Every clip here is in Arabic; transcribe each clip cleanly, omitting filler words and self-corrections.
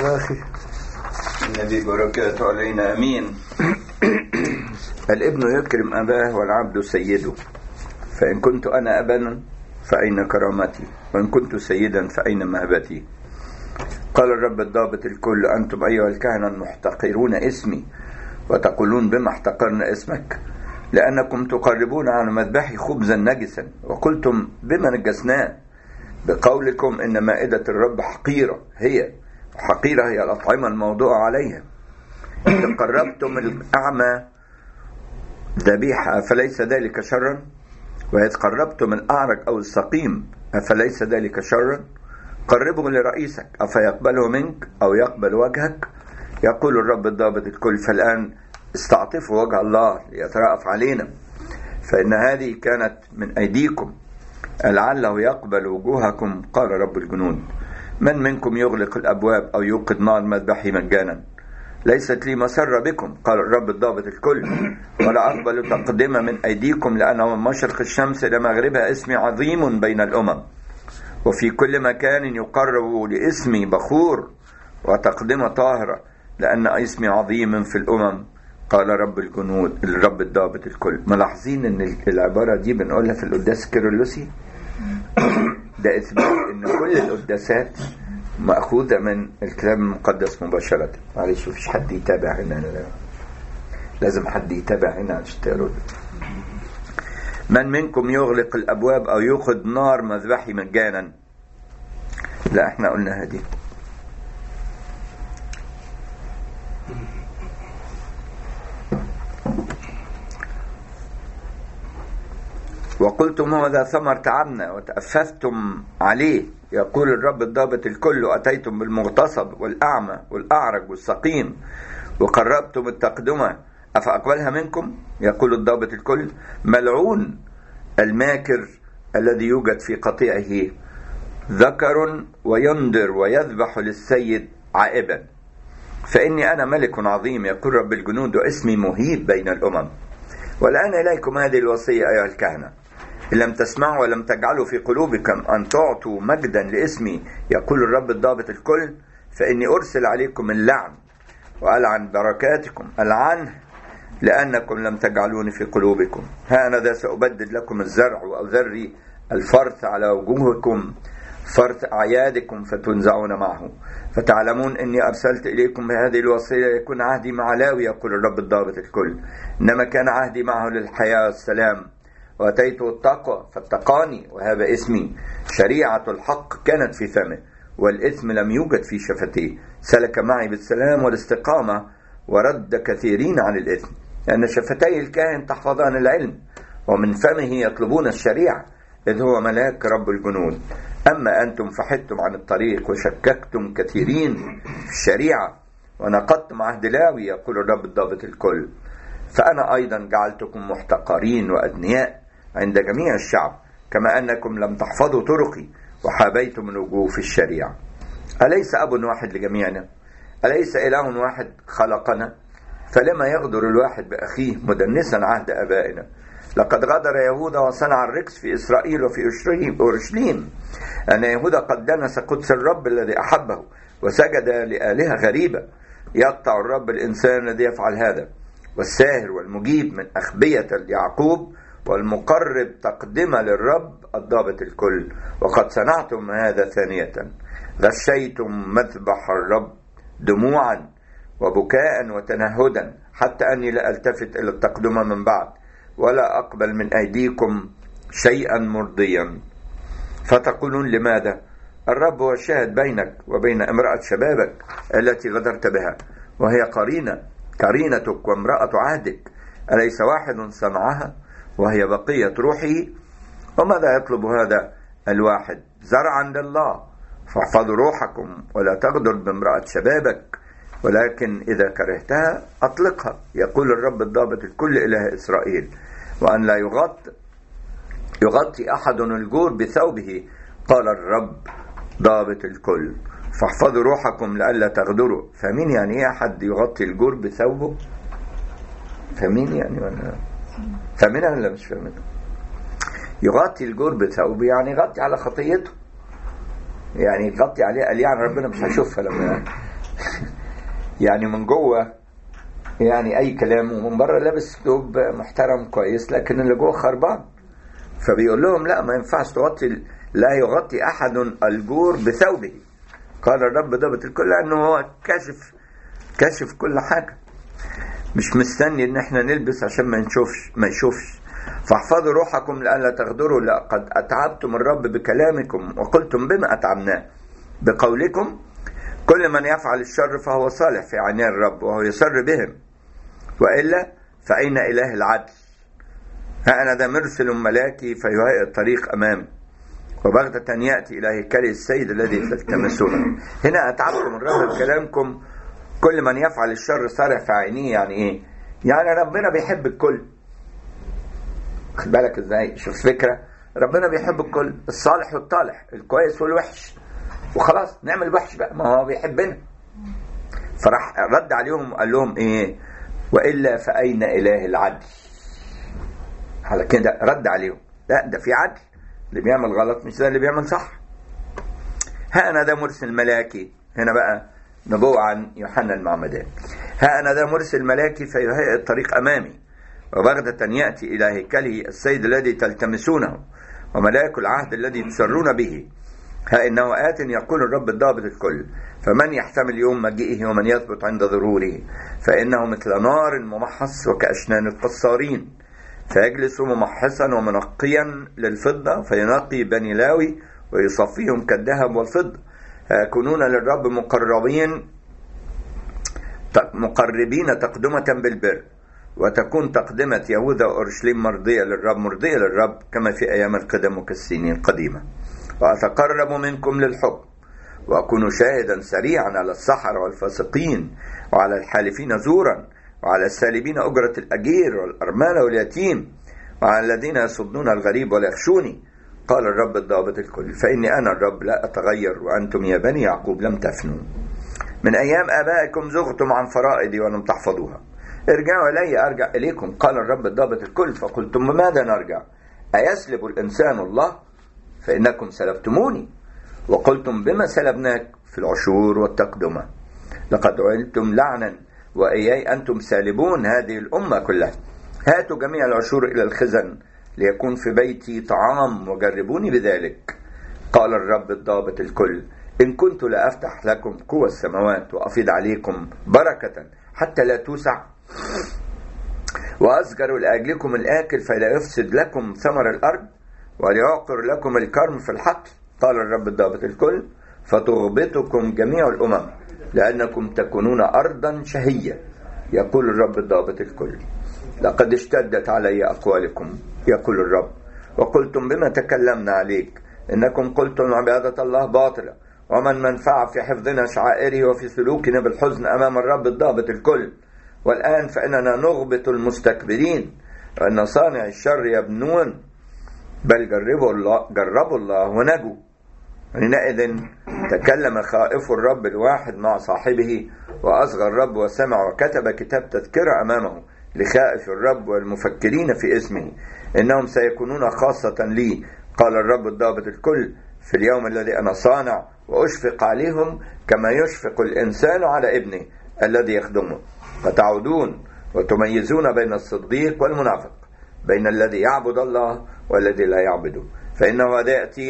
يا أخي. النبي بركاته علينا أمين. الابن يكرم أباه والعبد سيده، فإن كنت أنا أبا فأين كرامتي، وإن كنت سيدا فأين مهبتي. قال الرب الضابط الكل: أنتم أيها الكهنة المحتقرون اسمي وتقولون بما احتقرنا اسمك، لأنكم تقربون على مذبحي خبزا نجسا، وقلتم بما نجسناه، بقولكم إن مائدة الرب حقيرة هي الأطعمة الموضوعة عليها. إذا قربتم الأعمى ذبيحة أفليس ذلك شرا؟ وإذ قربتم الأعرج أو السقيم أفليس ذلك شرا؟ قربه لرئيسك أفيقبله منك أو يقبل وجهك؟ يقول الرب الضابط الكل. فالآن استعطفوا وجه الله ليترأف علينا، فإن هذه كانت من أيديكم، لعله يقبل وجوهكم. قال رب الجنود: من منكم يغلق الأبواب أو يوقد نار مذبحي مجانا؟ ليست لي مسرة بكم، قال الرب الضابط الكل، ولا أقبل تقدمة من أيديكم، لأنه من مشرق الشمس إلى مغربها اسمي عظيم بين الأمم، وفي كل مكان يقرب لاسمي بخور وتقدمة طاهرة، لأن اسمي عظيم في الأمم، قال رب الجنود الرب الضابط الكل. ملاحظين ان العبارة دي بنقولها في القداس الكيرلسي؟ ده إثبات ان كل القداسات مأخوذة من الكتاب المقدس مباشرة. معلش مفيش حد يتابع هنا، لازم حد يتابع هنا عشان تقروا. من منكم يغلق الأبواب أو يوقد نار مذبحي مجانا؟ لا، احنا قلنا هذه. وقلتم هذا ثمر تعبنا وتأففتم عليه، يقول الرب الضابط الكل، وأتيتم بالمغتصب والأعمى والأعرج والسقيم وقربتم التقدمة أفأقبلها منكم؟ يقول الضابط الكل: ملعون الماكر الذي يوجد في قطيعه ذكر وينذر ويذبح للسيد عائبا، فإني أنا ملك عظيم، يقول رب الجنود، واسمي مهيب بين الأمم. والآن إليكم هذه الوصية أيها الكهنة: إن لم تسمعوا ولم تجعلوا في قلوبكم أن تعطوا مجدا لاسمي، يقول الرب الضابط الكل، فإني أرسل عليكم اللعن وألعن بركاتكم، ألعنه لأنكم لم تجعلوني في قلوبكم. ها أنا ذا سأبدد لكم الزرع وأذري الفرث على وجوهكم، فرث أعيادكم فتنزعون معه، فتعلمون إني أرسلت إليكم بهذه الوصية يكون عهدي مع لاوي، يقول الرب الضابط الكل، إنما كان عهدي معه للحياة والسلام، وأتيته التقوى فاتقاني، وهذا اسمي. شريعة الحق كانت في فمه، والإثم لم يوجد في شفتيه، سلك معي بالسلام والاستقامة، ورد كثيرين عن الإثم، لأن شفتي الكاهن تحفظان العلم، ومن فمه يطلبون الشريعة، إذ هو ملاك رب الجنود. أما أنتم فحدتم عن الطريق وشككتم كثيرين في الشريعة ونقضتم عهد لاوي، يقول الرب الضابط الكل، فأنا أيضا جعلتكم محتقرين وأدنياء عند جميع الشعب، كما أنكم لم تحفظوا طرقي وحابيتم الوجوه في الشريعة. أليس أب واحد لجميعنا؟ أليس إله واحد خلقنا؟ فلما يغدر الواحد بأخيه مدنسا عهد أبائنا؟ لقد غدر يهوذا وصنع الركس في إسرائيل وفي أورشليم، أن يهوذا قد دنس قدس الرب الذي أحبه وسجد لآلهة غريبة. يقطع الرب الإنسان الذي يفعل هذا، والساهر والمجيب من أخبية يعقوب، والمقرب تقدمة للرب الضابط الكل. وقد صنعتم هذا ثانية، غشيتم مذبح الرب دموعا وبكاء وتنهدا، حتى أني لا ألتفت إلى التقدمة من بعد، ولا أقبل من أيديكم شيئا مرضيا. فتقولون: لماذا؟ الرب هو الشاهد بينك وبين امرأة شبابك التي غدرت بها، وهي قرينتك وامرأة عهدك. أليس واحد صنعها وهي بقية روحه؟ وماذا يطلب هذا الواحد؟ زرعا لله. فاحفظوا روحكم ولا تغدر بامرأة شبابك، ولكن إذا كرهتها أطلقها، يقول الرب الضابط الكل إله إسرائيل. وأن لا يغطي أحد الجور بثوبه، قال الرب ضابط الكل. فاحفظوا روحكم لئلا تغدروا. فاهمين يعني ايه أحد يغطي الجور بثوبه؟ فاهمين يعني ولا فاهمين ولا مش فاهمين؟ يغطي الجور بثوبه يعني يغطي على خطيته، يعني يغطي عليه، قال يعني ربنا مش هيشوفها لما يعني من جوه يعني أي كلام، ومن بره لابس ثوب محترم كويس، لكن اللي جوه خربان. فبيقول لهم لا، ما ينفعش تغطي، لا يغطي أحد الجور بثوبه، قال الرب ضابط الكل، لأنه هو كاشف كل حاجة، مش مستني ان احنا نلبس عشان ما يشوفش. فاحفظوا روحكم لئلا تغدروا، لقد اتعبتم الرب بكلامكم وقلتم بما اتعبناه بقولكم. كل من يفعل الشر فهو صالح في عيني الرب وهو يسر بهم، والا فاين اله العدل؟ ها انا ذا مرسل ملاكي فيهيئ الطريق امامي، وبغتة ياتي الى هيكل السيد الذي تلتمسونه. هنا اتعبتم الرب بكلامكم، كل من يفعل الشر صالح في عينيه. يعني ايه؟ يعني ربنا بيحب الكل. خد بالك ازاي؟ شوف فكرة، ربنا بيحب الكل، الصالح والطالح، الكويس والوحش، وخلاص نعمل الوحش بقى، ما هو بيحبنا. فراح رد عليهم وقال لهم ايه؟ والا فاين اله العدل؟ على كده رد عليهم، لا ده في عدل، اللي بيعمل غلط مش زي اللي بيعمل صح. ها انا ده مرسل ملاكي، هنا بقى نبوة عن يوحنا المعمدان. ها أنا ذا مرسل ملاكي فيهيئ الطريق أمامي، وبغتة يأتي إلى هيكله السيد الذي تلتمسونه وملاك العهد الذي تسرون به. ها إنه آت يقول الرب الضابط الكل، فمن يحتمل يوم مجيئه ومن يثبت عند ظهوره، فإنه مثل نار ممحص وكأشنان القصارين، فيجلس ممحصا ومنقيا للفضة، فينقي بني لاوي ويصفيهم كالذهب والفضة. يكونون للرب مقربين تقدمة بالبر، وتكون تقدمة يهوذا وأورشليم مرضية للرب كما في أيام القدم وكالسنين القديمة. وأتقرب منكم للحكم، وأكون شاهدا سريعا على السحرة والفاسقين وعلى الحالفين زورا وعلى السالبين أجرة الأجير والأرملة واليتيم وعلى الذين يصدون الغريب ولا يخشوني، قال الرب الضابط الكل. فإني أنا الرب لا أتغير، وأنتم يا بني يعقوب لم تفنوا. من أيام آبائكم زغتم عن فرائضي ولم تحفظوها، ارجعوا إلي أرجع إليكم، قال الرب الضابط الكل. فقلتم بماذا نرجع؟ أيسلب الإنسان الله؟ فإنكم سلبتموني. وقلتم بما سلبناك؟ في العشور والتقدمة. لقد علتم لعنا وإياي أنتم سالبون هذه الأمة كلها. هاتوا جميع العشور إلى الخزن ليكون في بيتي طعام، وجربوني بذلك، قال الرب الضابط الكل. إن كنت لأفتح لكم قوى السماوات وأفيض عليكم بركة حتى لا توسع، وأزجر لأجلكم الآكل فلا يفسد لكم ثمر الأرض، وليعقر لكم الكرم في الحقل، قال الرب الضابط الكل. فتغبطكم جميع الأمم لأنكم تكونون أرضا شهية، يقول الرب الضابط الكل. لقد اشتدت علي أقوالكم، يقول الرب، وقلتم بما تكلمنا عليك. إنكم قلتم عبادة الله باطلة، ومن منفعة في حفظنا شعائره وفي سلوكنا بالحزن أمام الرب الضابط الكل. والآن فإننا نغبط المستكبرين، وأن صانع الشر يبنون، بل جربوا الله ونجوا. حينئذ تكلم خائف الرب الواحد مع صاحبه، وأصغى الرب وسمع، وكتب كتاب تذكرة أمامه لخائف الرب والمفكرين في اسمه، إنهم سيكونون خاصة لي، قال الرب الضابط الكل، في اليوم الذي أنا صانع وأشفق عليهم كما يشفق الإنسان على ابنه الذي يخدمه. فتعودون وتميزون بين الصديق والمنافق، بين الذي يعبد الله والذي لا يعبده. فإنه هذا يأتي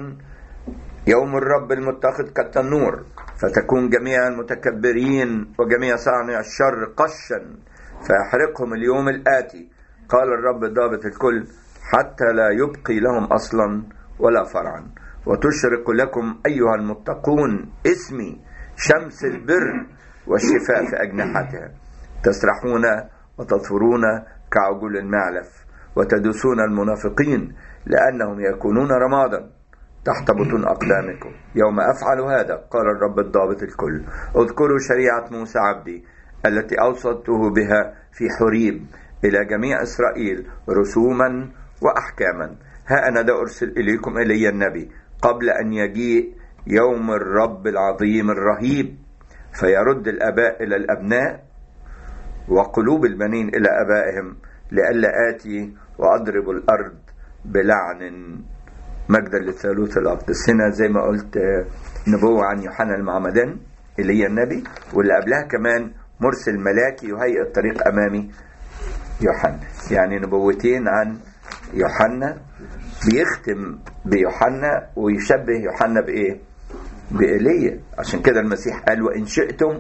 يوم الرب المتخذ كالتنور، فتكون جميع المتكبرين وجميع صانع الشر قشا، فيحرقهم اليوم الآتي، قال الرب ضابط الكل، حتى لا يبقي لهم أصلا ولا فرعا. وتشرق لكم أيها المتقون اسمي شمس البر والشفاء في أجنحتها، تسرحون وتطفرون كعجول المعلف، وتدوسون المنافقين لأنهم يكونون رمادا تحت بطون أقدامكم يوم أفعل هذا، قال الرب الضابط الكل. اذكروا شريعة موسى عبدي التي أوصته بها في حريب إلى جميع إسرائيل رسوما وأحكاما. ها أنا ذا أرسل إليكم إلي النبي قبل أن يجيء يوم الرب العظيم الرهيب، فيرد الآباء إلى الأبناء وقلوب البنين إلى آبائهم، لئلا آتي وأضرب الأرض بلعن. مجدا للثالوث الأقدس. هنا زي ما قلت نبوة عن يوحنا المعمدان إيليا النبي، واللي قبلها كمان مرسل ملاكي يهيئ الطريق أمامي يوحنا. يعني نبوتين عن يوحنا، بيختم بيوحنا ويشبه يوحنا بإيه؟ بإيليا. عشان كده المسيح قال وإن شئتم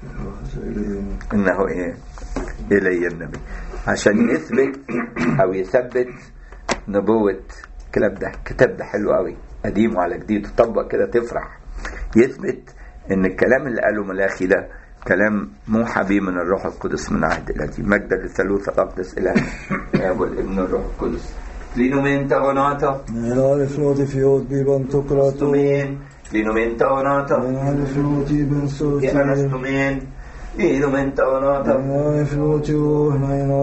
إنه إيه؟ إيليا النبي، عشان يثبت أو يثبت نبوة الكتاب ده حلو قوي، قديم وعلى جديد، تطبق كده تفرح. يثبت إن الكلام اللي قاله ملاخي ده كلام موحى به من الروح القدس من عهد القديم. مجد للثالوث الأقدس إله الآب والابن والروح القدس. Linumenta onata. Nella floti fiot biban tokrato. Stumen. Linumenta onata. Nella floti ben sosti. Stumen. Linumenta onata. Nella floti